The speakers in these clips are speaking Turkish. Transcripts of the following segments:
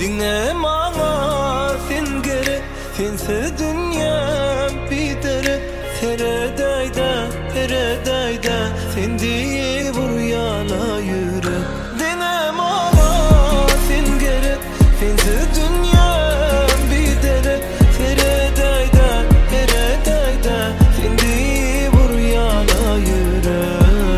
Dinle bana sen gerek, sensiz dünyam biter. Teredayda sen diye vur yana yürü. Dinle bana sen gerek, sensiz dünyam biter. Teredayda sen diye vur yana yürü.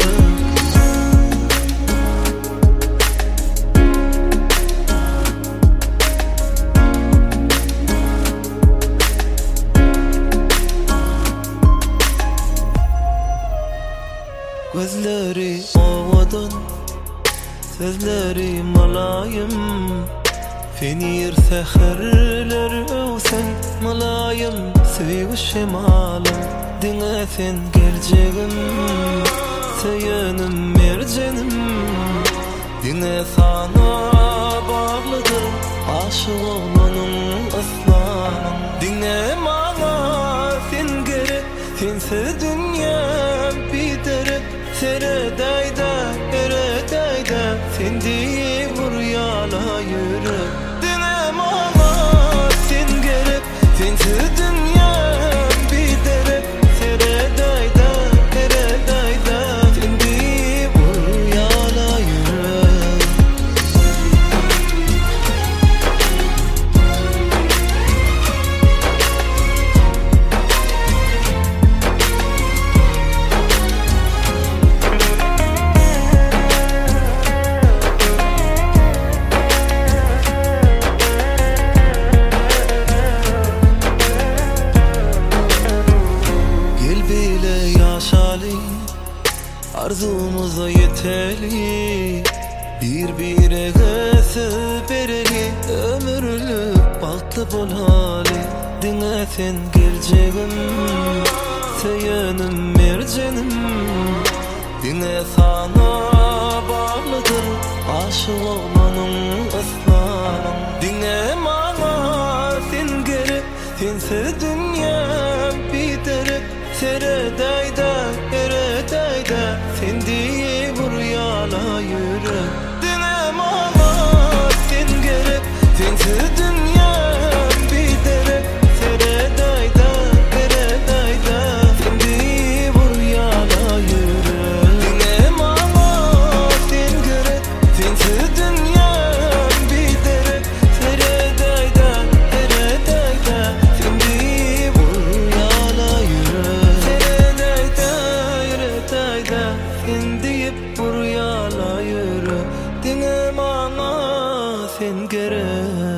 Gözleri ovadan, sözleri malayım. Fenir seherler öwsen malayım. Sevişim alım, dine sen geleceğim. Seyenim mercenim, dine sana bağlıdır. Aşık olanım aslanım. Dinle bana sen gerek, sensiz dünyam biter. Teredayda sen diye vur yana yürü. Dinle bana sen gerek, sensiz dünyam biter. Teredayda sen diye vur yana yürü. Arzumuza yeteli, birbirine söz vereli. Ömürlük bahtlı bolali, dine sen geleceğim. Seyenim mercenim, dine sana bağlıdır. Aşık olanım aslanım. Dinle bana sen gerek, sensiz dünyam biter. Teredayda sen diye vur yana yürü. Dinle bana sen gerek, sensiz dünyam biter. Teredayda sen diye vur yana yürü. Dinle bana sen gerek, sensiz dünyam biter. Teredayda sen diye vur yana yürü. Sen deyip vur yana yürü. Dinle bana sen gerek.